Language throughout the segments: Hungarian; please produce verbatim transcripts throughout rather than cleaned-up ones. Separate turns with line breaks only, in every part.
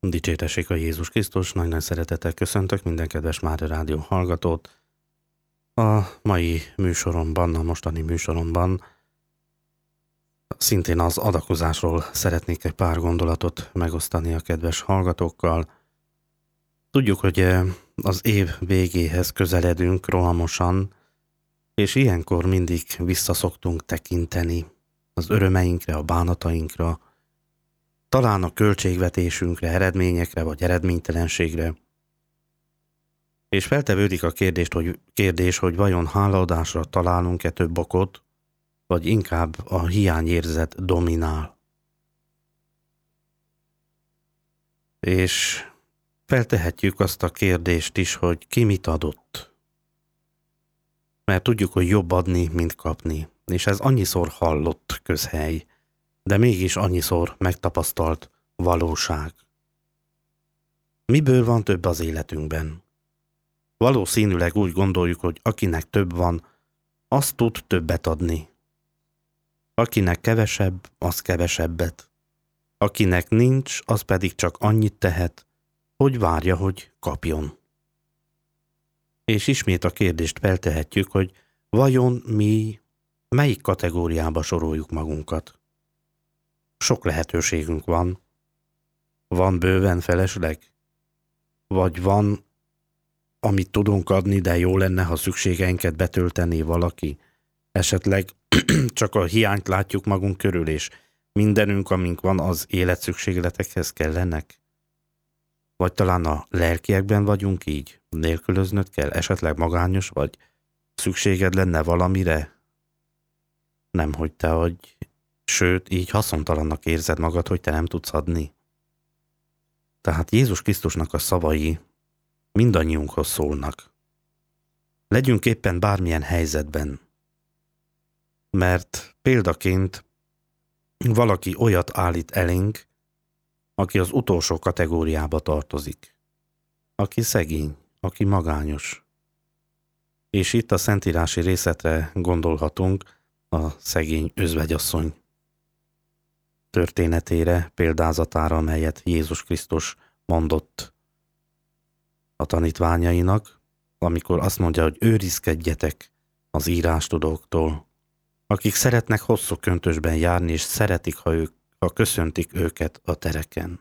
Dicsértessék a Jézus Krisztus, nagy-nagy szeretettel köszöntök minden kedves Mária Rádió hallgatót. A mai műsoromban, a mostani műsoromban szintén az adakozásról szeretnék egy pár gondolatot megosztani a kedves hallgatókkal. Tudjuk, hogy az év végéhez közeledünk rohamosan, és ilyenkor mindig visszaszoktunk tekinteni az örömeinkre, a bánatainkra, talán a költségvetésünkre, eredményekre vagy eredménytelenségre. És feltevődik a kérdés, hogy, kérdés, hogy vajon hálaadásra találunk-e több okot, vagy inkább a hiányérzet dominál. És feltehetjük azt a kérdést is, hogy ki mit adott. Mert tudjuk, hogy jobb adni, mint kapni. És ez annyiszor hallott közhely, de mégis annyiszor megtapasztalt valóság. Miből van több az életünkben? Valószínűleg úgy gondoljuk, hogy akinek több van, az tud többet adni. Akinek kevesebb, az kevesebbet. Akinek nincs, az pedig csak annyit tehet, hogy várja, hogy kapjon. És ismét a kérdést feltehetjük, hogy vajon mi melyik kategóriába soroljuk magunkat? Sok lehetőségünk van. Van bőven felesleg? Vagy van, amit tudunk adni, de jó lenne, ha szükségeinket betöltené valaki? Esetleg csak a hiányt látjuk magunk körül, és mindenünk, amink van, az életszükségletekhez kellenek? Vagy talán a lelkiekben vagyunk így? Nélkülöznöd kell? Esetleg magányos vagy? Szükséged lenne valamire? Nem, hogy te vagy. Sőt, így haszontalannak érzed magad, hogy te nem tudsz adni. Tehát Jézus Krisztusnak a szavai mindannyiunkhoz szólnak. Legyünk éppen bármilyen helyzetben. Mert példaként valaki olyat állít elénk, aki az utolsó kategóriába tartozik. Aki szegény, aki magányos. És itt a szentírási részletre gondolhatunk, a szegény özvegyasszony történetére, példázatára, amelyet Jézus Krisztus mondott a tanítványainak, amikor azt mondja, hogy őrizkedjetek az írástudóktól, akik szeretnek hosszú köntösben járni, és szeretik, ha, ők, ha köszöntik őket a tereken.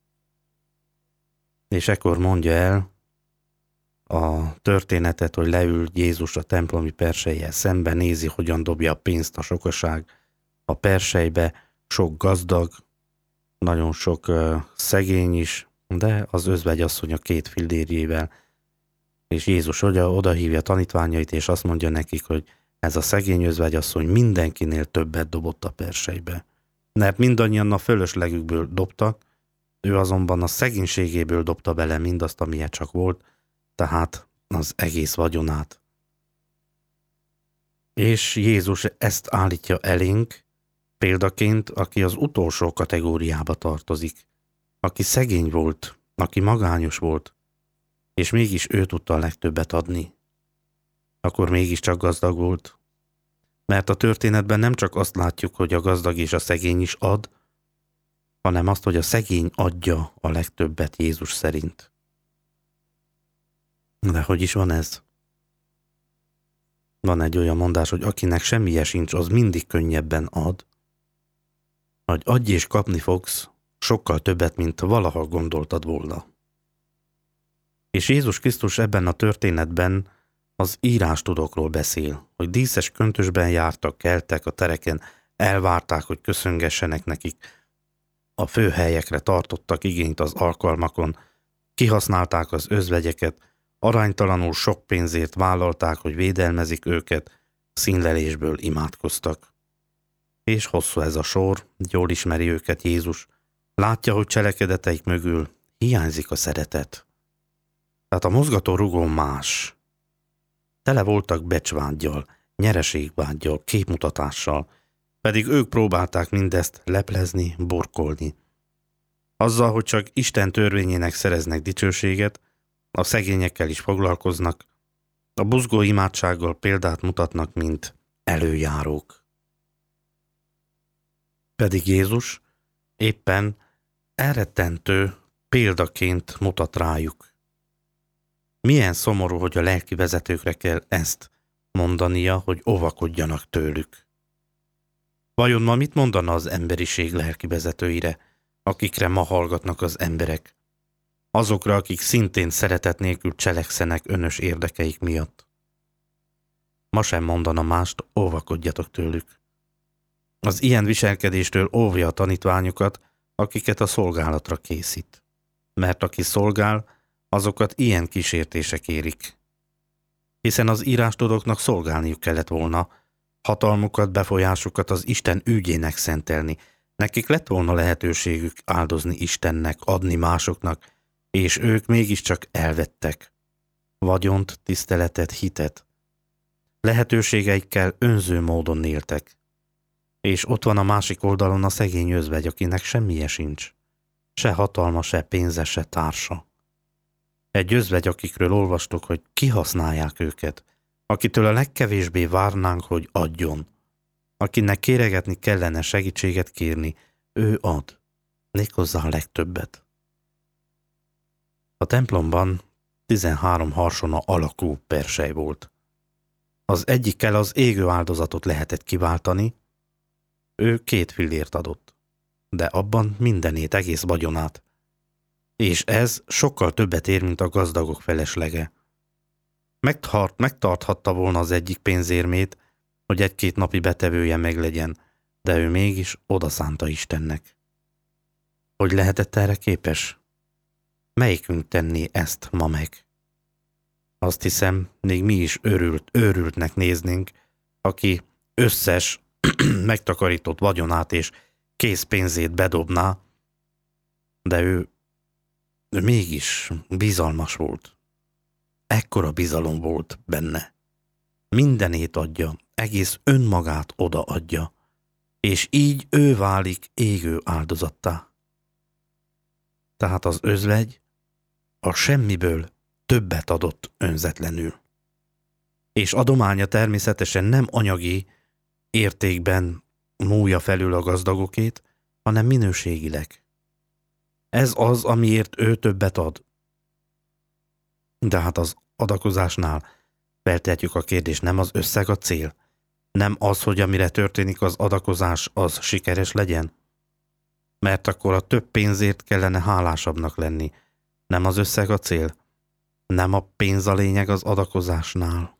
És ekkor mondja el a történetet, hogy leül Jézus a templomi persejjel szembe, nézi, hogyan dobja a pénzt a sokaság a persejbe, sok gazdag, nagyon sok uh, szegény is, de az özvegyasszony a két fillérjével. És Jézus oda, oda hívja a tanítványait, és azt mondja nekik, hogy ez a szegény özvegyasszony mindenkinél többet dobott a persejbe. Mert mindannyian a fölöslegükből dobtak, ő azonban a szegénységéből dobta bele mindazt, amilyen csak volt, tehát az egész vagyonát. És Jézus ezt állítja elénk, példaként, aki az utolsó kategóriába tartozik, aki szegény volt, aki magányos volt, és mégis ő tudta a legtöbbet adni. Akkor mégiscsak gazdag volt. Mert a történetben nem csak azt látjuk, hogy a gazdag és a szegény is ad, hanem azt, hogy a szegény adja a legtöbbet Jézus szerint. De hogy is van ez? Van egy olyan mondás, hogy akinek semmije sincs, az mindig könnyebben ad, hogy adj és kapni fogsz sokkal többet, mint valaha gondoltad volna. És Jézus Krisztus ebben a történetben az írástudókról beszél, hogy díszes köntösben jártak, keltek a tereken, elvárták, hogy köszöngessenek nekik, a főhelyekre tartottak igényt az alkalmakon, kihasználták az özvegyeket, aránytalanul sok pénzért vállalták, hogy védelmezik őket, színlelésből imádkoztak. És hosszú ez a sor, jól ismeri őket Jézus, látja, hogy cselekedeteik mögül hiányzik a szeretet. Tehát a mozgató rugó más. Tele voltak becsvággyal, nyereségvággyal, képmutatással, pedig ők próbálták mindezt leplezni, burkolni. Azzal, hogy csak Isten törvényének szereznek dicsőséget, a szegényekkel is foglalkoznak, a buzgó imádsággal példát mutatnak, mint előjárók. Pedig Jézus éppen elrettentő példaként mutat rájuk. Milyen szomorú, hogy a lelki vezetőkre kell ezt mondania, hogy óvakodjanak tőlük. Vajon ma mit mondana az emberiség lelki vezetőire, akikre ma hallgatnak az emberek? Azokra, akik szintén szeretet nélkül cselekszenek önös érdekeik miatt. Ma sem mondana mást, óvakodjatok tőlük. Az ilyen viselkedéstől óvja a tanítványokat, akiket a szolgálatra készít. Mert aki szolgál, azokat ilyen kísértések érik. Hiszen az írástudóknak szolgálniuk kellett volna, hatalmukat, befolyásukat az Isten ügyének szentelni. Nekik lett volna lehetőségük áldozni Istennek, adni másoknak, és ők mégiscsak elvettek. Vagyont, tiszteletet, hitet. Lehetőségeikkel önző módon éltek. És ott van a másik oldalon a szegény özvegy, akinek semmije sincs. Se hatalma, se pénze, se társa. Egy özvegy, akikről olvastok, hogy kihasználják őket, akitől a legkevésbé várnánk, hogy adjon. Akinek kéregetni kellene, segítséget kérni, ő ad. Méghozzá a legtöbbet. A templomban tizenhárom harsona alakú persely volt. Az egyikkel az égő áldozatot lehetett kiváltani, ő két fillért adott, de abban mindenét, egész vagyonát. És ez sokkal többet ér, mint a gazdagok feleslége. Megtart, megtarthatta volna az egyik pénzérmét, hogy egy-két napi betevője meglegyen, de ő mégis odaszánta Istennek. Hogy lehetett erre képes? Melyikünk tenné ezt ma meg? Azt hiszem, még mi is őrült, őrültnek néznénk, aki összes megtakarított vagyonát és készpénzét bedobná, de ő, ő mégis bizalmas volt. Ekkora bizalom volt benne. Mindenét adja, egész önmagát odaadja, és így ő válik égő áldozattá. Tehát az özvegy a semmiből többet adott önzetlenül. És adománya természetesen nem anyagi értékben múlja felül a gazdagokét, hanem minőségileg. Ez az, amiért ő többet ad. De hát az adakozásnál feltehetjük a kérdést, nem az összeg a cél? Nem az, hogy amire történik az adakozás, az sikeres legyen? Mert akkor a több pénzért kellene hálásabbnak lenni. Nem az összeg a cél? Nem a pénz a lényeg az adakozásnál?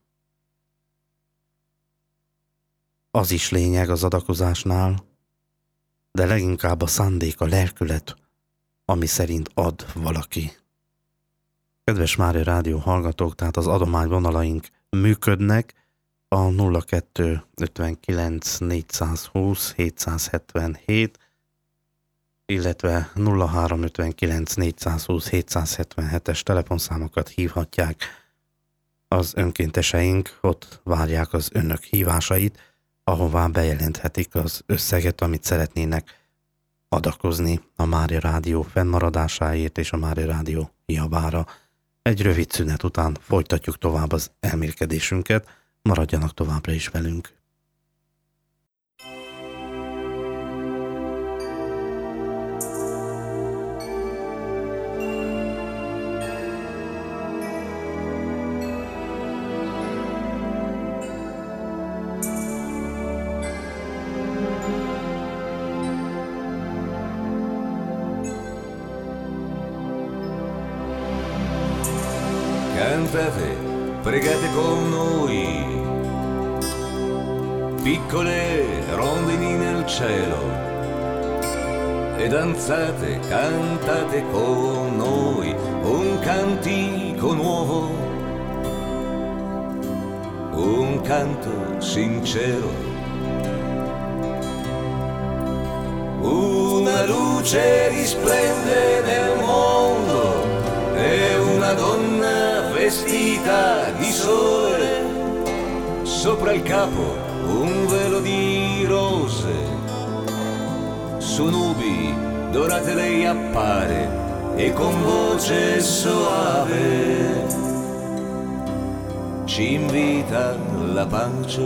Az is lényeg az adakozásnál, de leginkább a szándék, a lelkület, ami szerint ad valaki. Kedves Mária Rádió hallgatók, tehát az adományvonalaink működnek, a nulla kettő ötvenkilenc négyszázhúsz hétszázhetvenhét, illetve nulla három ötvenkilenc négyszázhúsz hétszázhetvenhetes telefonszámokat hívhatják az önkénteseink, ott várják az önök hívásait, ahová bejelenthetik az összeget, amit szeretnének adakozni a Mária Rádió fennmaradásáért és a Mária Rádió javára. Egy rövid szünet után folytatjuk tovább az elmélkedésünket, maradjanak továbbra is velünk.
Cantate, pregate con noi, piccole rondini nel cielo, e danzate, cantate con noi un cantico nuovo, un canto sincero, una luce risplende nel mondo e una donna vestita di sole, sopra il capo un velo di rose, su nubi dorate lei appare e con voce soave ci invita alla pace.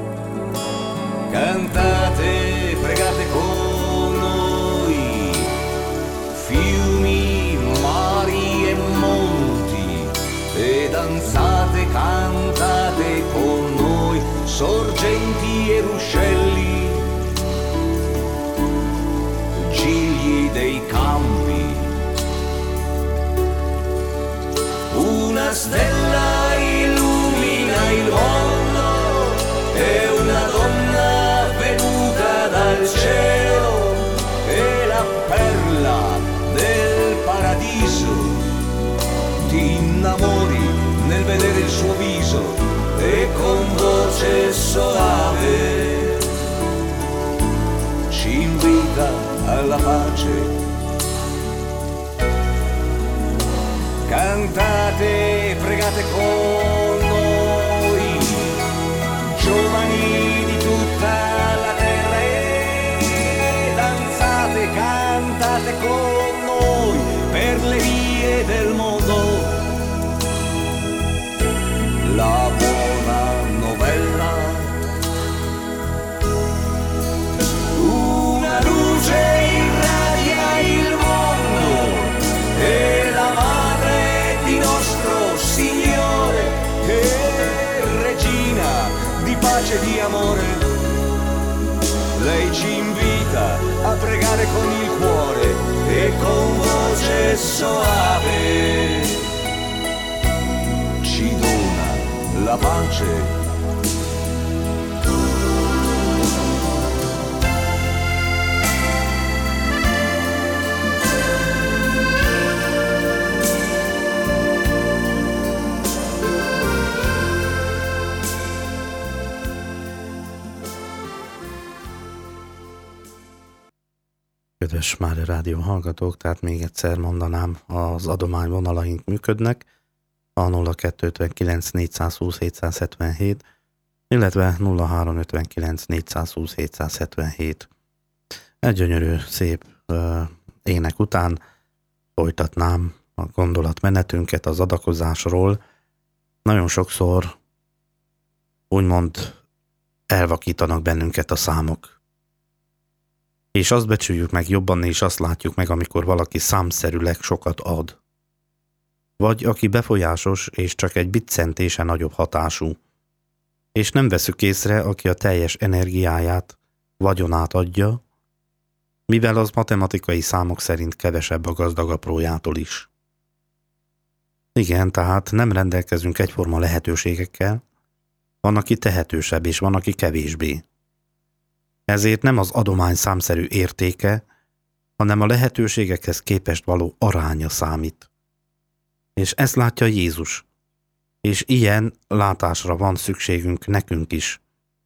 Cantate, pregate con noi, dei campi. Una stella illumina il mondo, è una donna venuta dal cielo, è la perla del paradiso. Ti innamori nel vedere il suo viso e con voce soave ci invita alla pace. Cantate, pregate con noi, giovani di tutta la terra, e danzate, cantate con noi per le vie del mondo. La buona novella, una luce irradia il mondo, e la madre di nostro Signore, e regina di pace e di amore. Lei ci invita a pregare con il cuore e con voce soave ci dona la pace.
Kedves Mária Rádió hallgatók, tehát még egyszer mondanám, az adományvonalaink működnek, a nulla kettő ötvenkilenc négyszázhúsz hétszázhetvenhét, illetve nulla három ötvenkilenc négyszázhúsz hétszázhetvenhét. Egy gyönyörű, szép uh, ének után folytatnám a gondolatmenetünket az adakozásról. Nagyon sokszor úgymond elvakítanak bennünket a számok. És azt becsüljük meg jobban, és azt látjuk meg, amikor valaki számszerűleg sokat ad. Vagy aki befolyásos, és csak egy biccentése nagyobb hatású. És nem veszük észre, aki a teljes energiáját, vagyonát adja, mivel az matematikai számok szerint kevesebb a gazdag aprójától is. Igen, tehát nem rendelkezünk egyforma lehetőségekkel, van, aki tehetősebb, és van, aki kevésbé. Ezért nem az adomány számszerű értéke, hanem a lehetőségekhez képest való aránya számít. És ezt látja Jézus. És ilyen látásra van szükségünk nekünk is.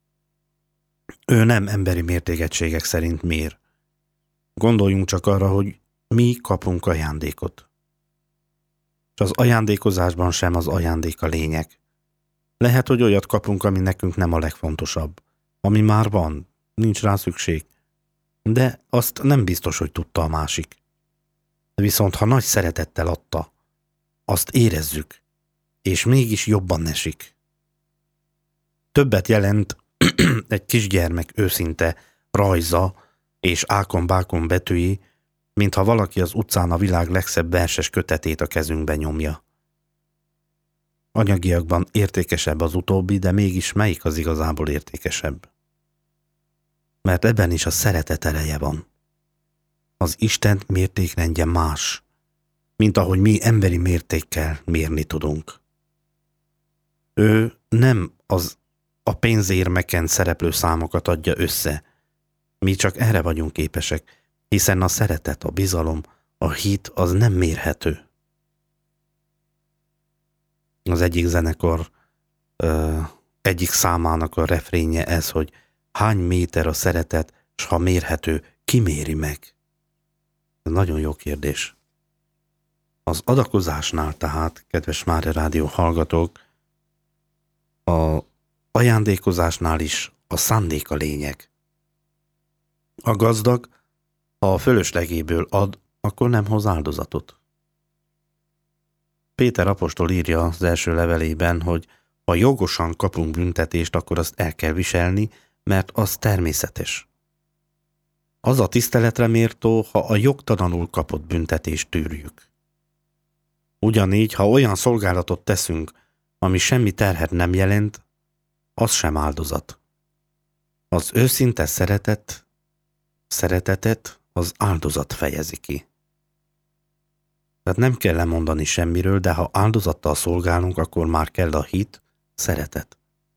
Ő nem emberi mértékegységek szerint mér. Gondoljunk csak arra, hogy mi kapunk ajándékot. És az ajándékozásban sem az ajándék a lényeg. Lehet, hogy olyat kapunk, ami nekünk nem a legfontosabb. Ami már van, nincs rá szükség. De azt nem biztos, hogy tudta a másik. Viszont ha nagy szeretettel adta, azt érezzük, és mégis jobban esik. Többet jelent egy kisgyermek őszinte rajza és ákon-bákon betűi, mint ha valaki az utcán a világ legszebb verses kötetét a kezünkbe nyomja. Anyagiakban értékesebb az utóbbi, de mégis melyik az igazából értékesebb? Mert ebben is a szeretet ereje van. Az Isten mértékrendje más, mint ahogy mi emberi mértékkel mérni tudunk. Ő nem az a pénzérmeken szereplő számokat adja össze. Mi csak erre vagyunk képesek, hiszen a szeretet, a bizalom, a hit az nem mérhető. Az egyik zenekar ö, egyik számának a refrénje ez, hogy hány méter a szeretet, s ha mérhető, ki méri meg? Ez nagyon jó kérdés. Az adakozásnál tehát, kedves Mária Rádió hallgatók, a ajándékozásnál is a szándék a lényeg. A gazdag, ha a fölöslegéből ad, akkor nem hoz áldozatot. Péter apostol írja az első levelében, hogy ha jogosan kapunk büntetést, akkor azt el kell viselni, mert az természetes. Az a tiszteletre méltó, ha a jogtalanul kapott büntetést tűrjük. Ugyanígy, ha olyan szolgálatot teszünk, ami semmi terhet nem jelent, az sem áldozat. Az őszinte szeretet, szeretetet az áldozat fejezi ki. Tehát nem kell lemondani semmiről, de ha áldozattal szolgálunk, akkor már kell a hit, szeretet.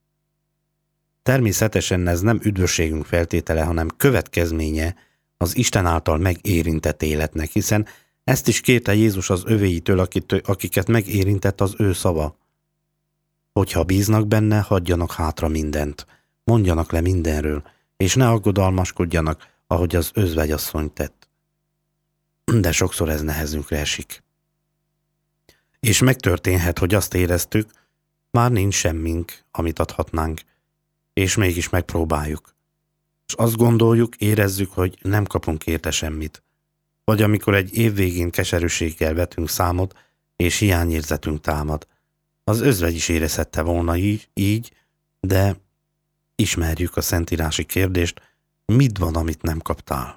Természetesen ez nem üdvösségünk feltétele, hanem következménye az Isten által megérintett életnek, hiszen ezt is kérte Jézus az övéitől, akiket megérintett az ő szava. Hogyha bíznak benne, hagyjanak hátra mindent, mondjanak le mindenről, és ne aggodalmaskodjanak, ahogy az özvegyasszony tett. De sokszor ez nehezünkre esik. És megtörténhet, hogy azt éreztük, már nincs semmink, amit adhatnánk, és mégis megpróbáljuk. És azt gondoljuk, érezzük, hogy nem kapunk érte semmit. Vagy amikor egy év végén keserűséggel vetünk számot, és hiányérzetünk támad. Az özvegy is érezhette volna így, így, de ismerjük a szentírási kérdést, mit van, amit nem kaptál.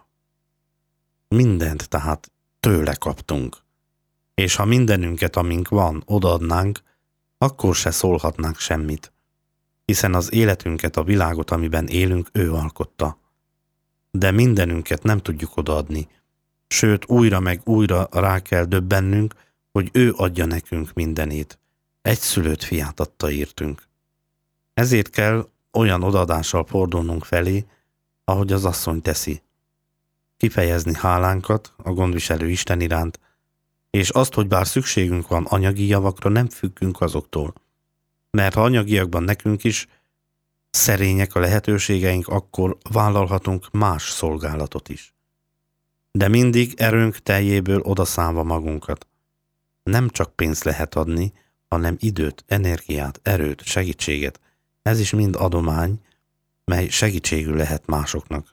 Mindent tehát tőle kaptunk. És ha mindenünket, amink van, odaadnánk, akkor se szólhatnánk semmit. Hiszen az életünket, a világot, amiben élünk, ő alkotta. De mindenünket nem tudjuk odaadni, sőt újra meg újra rá kell döbbennünk, hogy ő adja nekünk mindenét. Egyszülött fiát adta értünk. Ezért kell olyan odaadással fordulnunk felé, ahogy az asszony teszi. Kifejezni hálánkat a gondviselő Isten iránt, és azt, hogy bár szükségünk van anyagi javakra, nem függünk azoktól. Mert ha anyagiakban nekünk is szerények a lehetőségeink, akkor vállalhatunk más szolgálatot is. De mindig erőnk teljéből odaszámva magunkat. Nem csak pénzt lehet adni, hanem időt, energiát, erőt, segítséget. Ez is mind adomány, mely segítségül lehet másoknak.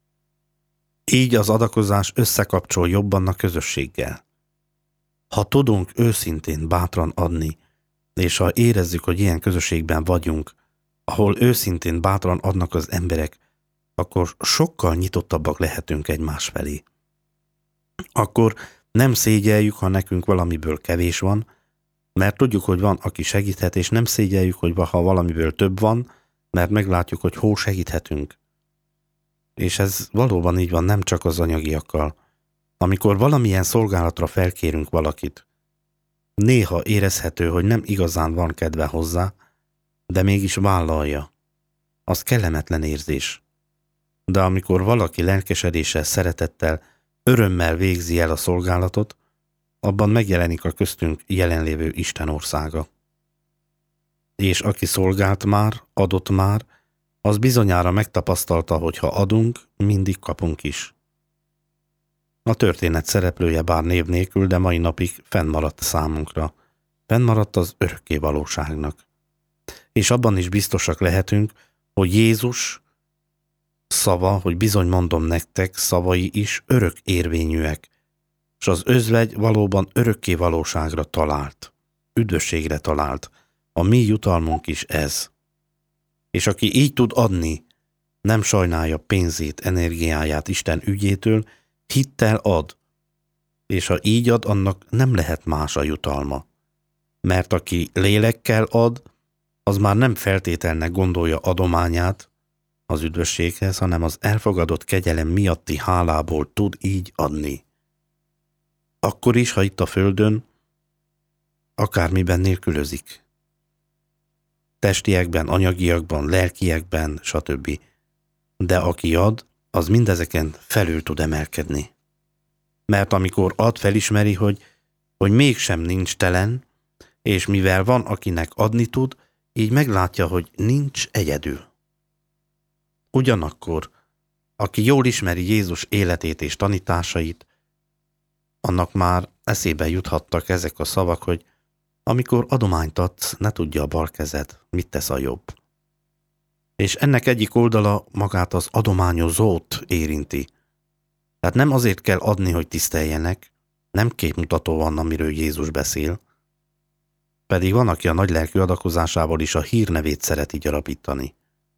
Így az adakozás összekapcsol jobban a közösséggel. Ha tudunk őszintén bátran adni, és ha érezzük, hogy ilyen közösségben vagyunk, ahol őszintén bátran adnak az emberek, akkor sokkal nyitottabbak lehetünk egymás felé. Akkor nem szégyeljük, ha nekünk valamiből kevés van, mert tudjuk, hogy van, aki segíthet, és nem szégyeljük, hogy ha valamiből több van, mert meglátjuk, hogy hol segíthetünk. És ez valóban így van, nem csak az anyagiakkal. Amikor valamilyen szolgálatra felkérünk valakit, néha érezhető, hogy nem igazán van kedve hozzá, de mégis vállalja. Az kellemetlen érzés. De amikor valaki lelkesedéssel, szeretettel, örömmel végzi el a szolgálatot, abban megjelenik a köztünk jelenlévő Isten országa. És aki szolgált már, adott már, az bizonyára megtapasztalta, hogy ha adunk, mindig kapunk is. A történet szereplője bár név nélkül, de mai napig fennmaradt számunkra. Fennmaradt az örökké valóságnak. És abban is biztosak lehetünk, hogy Jézus szava, hogy bizony mondom nektek, szavai is örök érvényűek, és az özvegy valóban örökké valóságra talált, üdvösségre talált. A mi jutalmunk is ez. És aki így tud adni, nem sajnálja pénzét, energiáját Isten ügyétől, hittel ad, és ha így ad, annak nem lehet más a jutalma. Mert aki lélekkel ad, az már nem feltételnek gondolja adományát az üdvösséghez, hanem az elfogadott kegyelem miatti hálából tud így adni. Akkor is, ha itt a földön akármiben nélkülözik. Testiekben, anyagiakban, lelkiekben, stb. De aki ad, az mindezeken felül tud emelkedni. Mert amikor ad, felismeri, hogy, hogy mégsem nincs telen, és mivel van, akinek adni tud, így meglátja, hogy nincs egyedül. Ugyanakkor, aki jól ismeri Jézus életét és tanításait, annak már eszébe juthattak ezek a szavak, hogy amikor adományt adsz, ne tudja a bal kezed, mit tesz a jobb. És ennek egyik oldala magát az adományozót érinti. Tehát nem azért kell adni, hogy tiszteljenek, nem képmutató van, amiről Jézus beszél, pedig van, aki a nagylelkű adakozásával is a hírnevét szereti gyarapítani.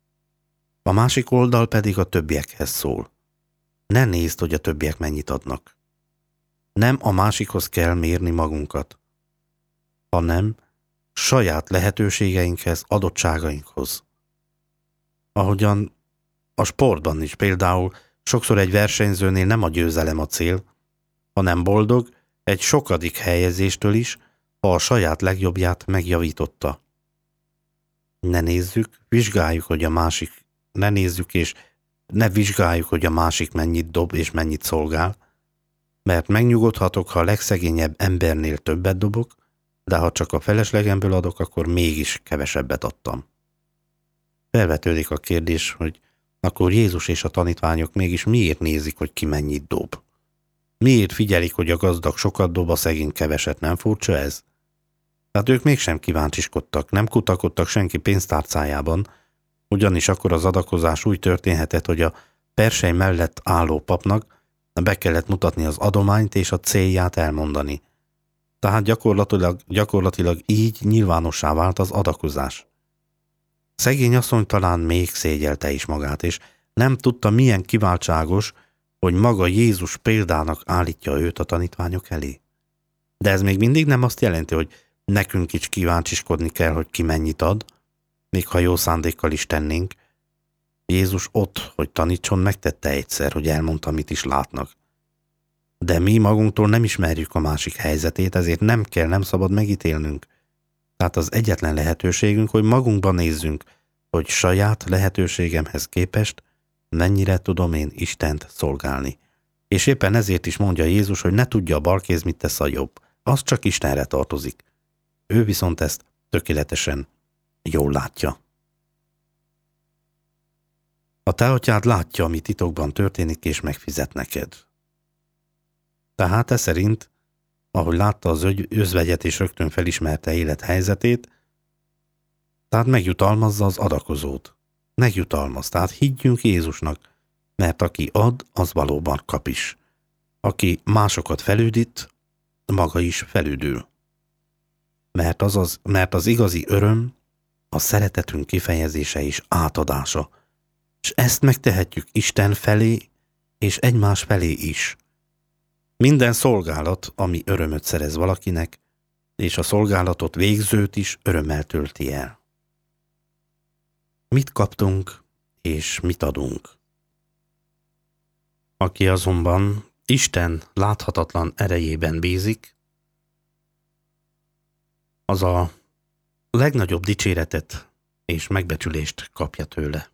A másik oldal pedig a többiekhez szól. Ne nézd, hogy a többiek mennyit adnak. Nem a másikhoz kell mérni magunkat, hanem saját lehetőségeinkhez, adottságainkhoz. Ahogyan a sportban is például Sokszor egy versenyzőnél nem a győzelem a cél, hanem boldog egy sokadik helyezéstől is, ha a saját legjobbját megjavította. Ne nézzük, vizsgáljuk, hogy a másik, ne nézzük és ne vizsgáljuk, hogy a másik mennyit dob és mennyit szolgál, mert megnyugodhatok, ha a legszegényebb embernél többet dobok, de ha csak a feleslegemből adok, akkor mégis kevesebbet adtam. Felvetődik a kérdés, hogy akkor Jézus és a tanítványok mégis miért nézik, hogy ki mennyit dob? Miért figyelik, hogy a gazdag sokat dob, a szegény keveset? Nem furcsa ez? Tehát ők mégsem kíváncsiskodtak, nem kutakodtak senki pénztárcájában, ugyanis akkor az adakozás úgy történhetett, hogy a persely mellett álló papnak be kellett mutatni az adományt és a célját elmondani. Tehát gyakorlatilag, gyakorlatilag így nyilvánossá vált az adakozás. Szegény asszony talán még szégyelte is magát, és nem tudta, milyen kiváltságos, hogy maga Jézus példának állítja őt a tanítványok elé. De ez még mindig nem azt jelenti, hogy nekünk is kíváncsiskodni kell, hogy ki mennyit ad, még ha jó szándékkal is tennénk. Jézus ott, hogy tanítson, megtette egyszer, hogy elmondta, mit is látnak. De mi magunktól nem ismerjük a másik helyzetét, ezért nem kell, nem szabad megítélnünk. Tehát az egyetlen lehetőségünk, hogy magunkban nézzünk, hogy saját lehetőségemhez képest mennyire tudom én Istent szolgálni. És éppen ezért is mondja Jézus, hogy ne tudja a bal kéz, mit tesz a jobb. Az csak Istenre tartozik. Ő viszont ezt tökéletesen jól látja. A te atyád látja, ami titokban történik, és megfizet neked. Tehát e szerint, ahogy látta az özvegyet és rögtön felismerte élethelyzetét, tehát megjutalmazza az adakozót. Megjutalmaz, tehát higgyünk Jézusnak, mert aki ad, az valóban kap is. Aki másokat felüdít, maga is felüdül. Mert az, az, mert az igazi öröm a szeretetünk kifejezése és átadása, és ezt megtehetjük Isten felé és egymás felé is. Minden szolgálat, ami örömöt szerez valakinek, és a szolgálatot végzőt is örömmel tölti el. Mit kaptunk, és mit adunk? Aki azonban Isten láthatatlan erejében bízik, az a legnagyobb dicséretet és megbecsülést kapja tőle.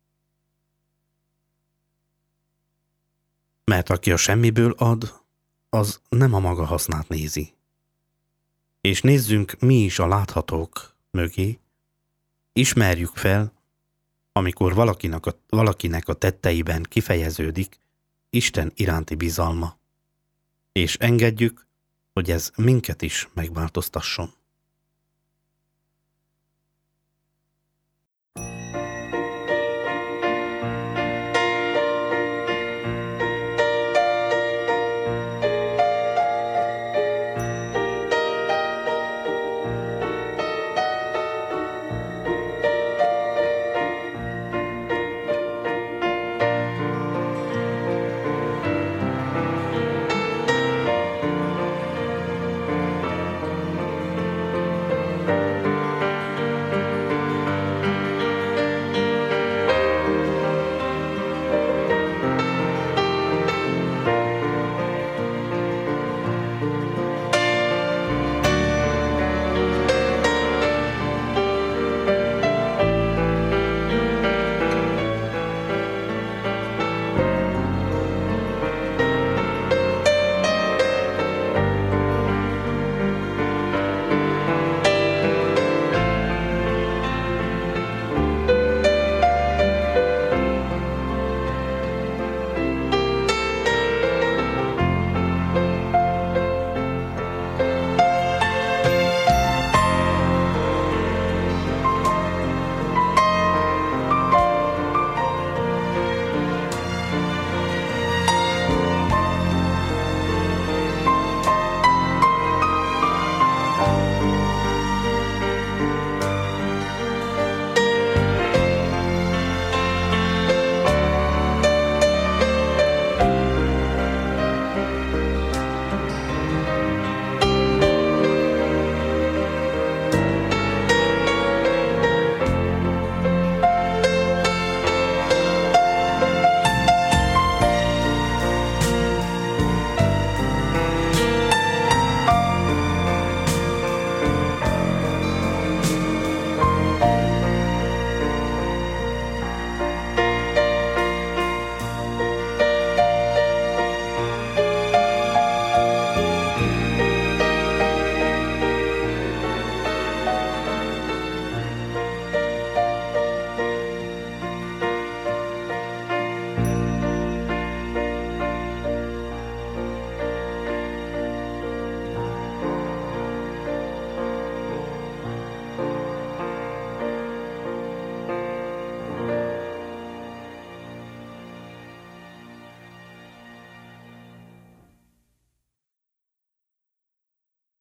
Mert aki a semmiből ad, az nem a maga hasznát nézi. És nézzünk mi is a láthatók mögé, ismerjük fel, amikor valakinek a, valakinek a tetteiben kifejeződik Isten iránti bizalma, és engedjük, hogy ez minket is megváltoztasson.